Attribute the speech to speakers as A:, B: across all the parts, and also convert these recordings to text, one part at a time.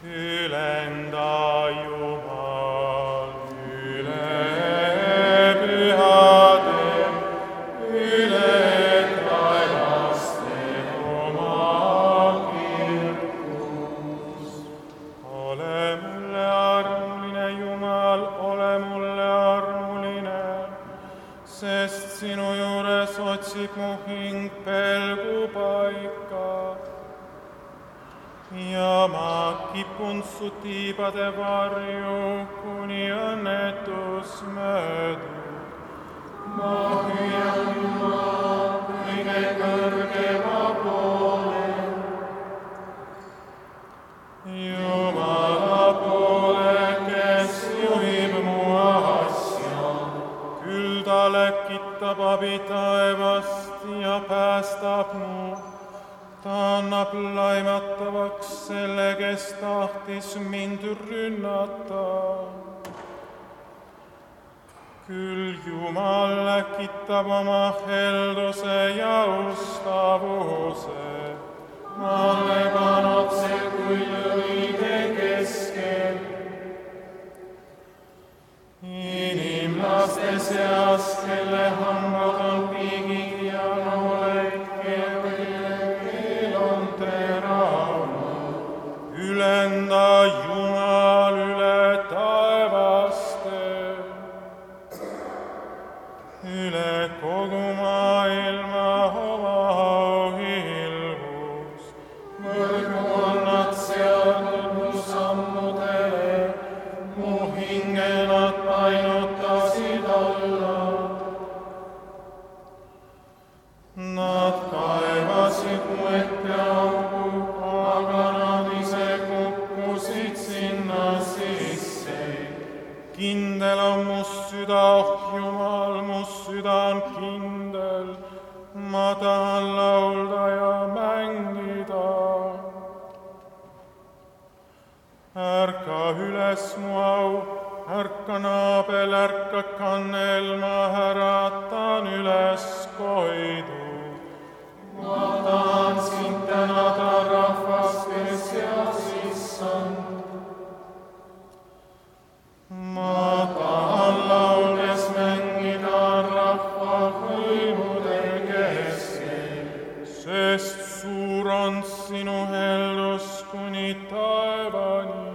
A: Ülenda Jumal, üle pühade, üle taevaste oma kirkus. Ole mulle armuline, Jumal, ole mulle armuline, sest sinu juures otsib mu hing pelgupaika. Ja ma kipun su tiibade varju, kuni õnnetus möödub. Ma hüüan Jumal kõige kõrgema poole. Jumala poole, kes juhib mu asja, küll ta läkitab abi taevast ja päästab mu. Ta annab laimatavaks selle, kes tahtis mind rünnata. Küll Jumal läkitab oma helduse ja ustavuse. Ma leban otse kui lõige keskel. Inimlaste seas, kelle hambad on piigid ja nooled, ülenda Jumal üle taevaste, üle kogu maailma oma auhilgus. Võrgu on nad seadnud mu sammudele, mu hinge nad painutasid alla. Nad kaevasid mu ette augu, aga nad ise kukkusid sinna sisse. Kindel on mu süda, oh Jumal, mu süda on kindel. Ma tahan laulda ja mängida. Ärka üles, mu au, ärka naabel, ärka kannel, ma äratan üles koidu. Ma tahan sind tänada, rahvas, kes seas issand. Ma tahan lauldes mängida rahva hõimude keskel, sest suur on sinu heldus kuni taevani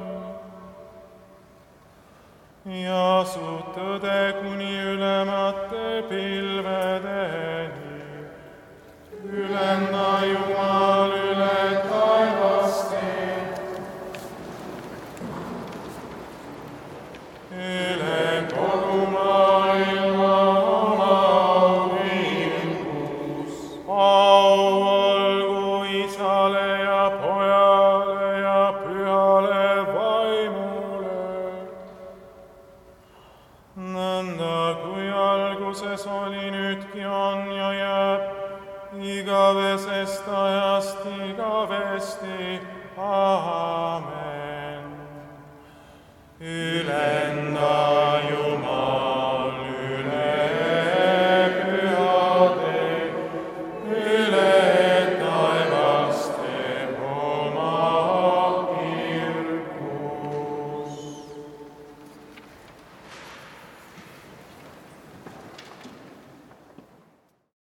A: ja su tõde kuni ülemate pilvedeni. Ülenda Jumal üle taevaste, üle kogu maailma oma auhilgus. Au olgu Isale ja Pojale ja Pühale Vaimule, nõnda kui alguses oli, nüüdki on ja jääb igavesest ajast igavesti. Aamen. Ülenda